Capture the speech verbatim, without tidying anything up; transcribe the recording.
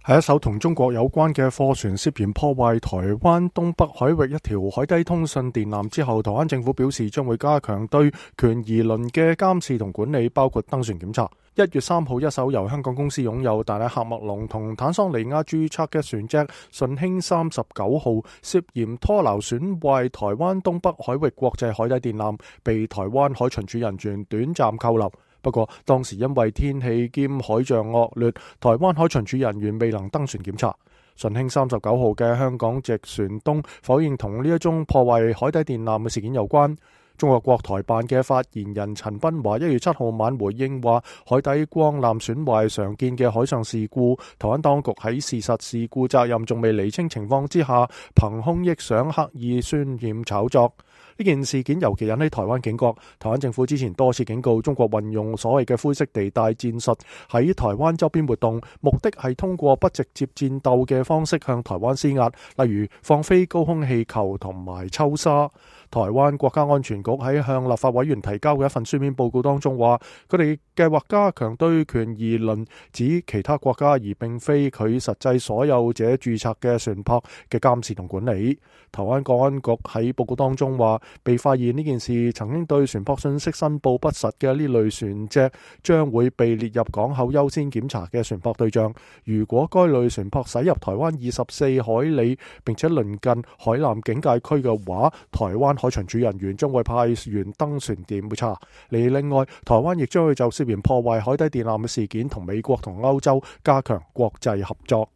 係一艘同中國有關嘅貨船涉嫌破壞台灣東北海域一條海底通訊電纜之後，台灣政府表示將會加強對權宜輪嘅監視同管理，包括登船檢查。一月三號，一艘由香港公司擁有但係喀麥隆同坦桑尼亞註冊嘅船隻順興三十九號涉嫌拖撈損壞台灣東北海域國際海底電纜，被台灣海巡署人員短暫扣留。不過當時因為天氣兼海象惡劣，台灣海巡署人員未能登船檢查。順興三十九號嘅香港籍船東否認同呢一宗破壞海底電纜嘅事件有關。中國國台辦嘅發言人陳斌華一月七號晚回應話，海底光纜損壞常見嘅海上事故，台灣當局喺事實事故責任仲未釐清情況之下，憑空臆想刻意渲染炒作。呢件事件尤其引起台灣警覺，台灣政府之前多次警告中國運用所謂嘅灰色地帶戰術喺台灣周邊活動，目的係通過不直接戰鬥嘅方式向台灣施壓，例如放飛高空氣球同埋抽沙。台灣國家安全局喺向立法委員提交嘅一份書面報告當中話，佢哋計劃加強對權宜輪指其他國家而並非佢實際所有者註冊嘅船舶嘅監視同管理。台灣國安局喺報告當中話，被發現呢件事曾經對船舶信息申報不實嘅呢類船隻將會被列入港口優先檢查嘅船舶對象。如果該類船舶駛入台灣二十四海里並且鄰近海南警戒區嘅話，台灣海巡署人員將會派員登船檢查。而另外，台灣亦將會就涉嫌破壞海底電纜嘅事件同美國同歐洲加強國際合作。